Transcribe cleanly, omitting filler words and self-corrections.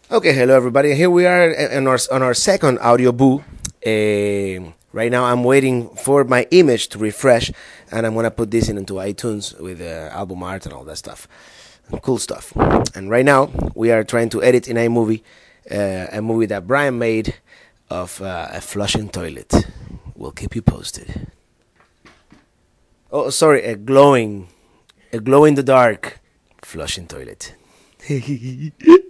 Okay, hello everybody. Here we are on our second audio boo. Right now, I'm waiting for my image to refresh, and I'm gonna put this into iTunes with album art and all that stuff, cool stuff. And right now, we are trying to edit in a movie that Brian made of a flushing toilet. We'll keep you posted. Oh, sorry, a glow in the dark flushing toilet.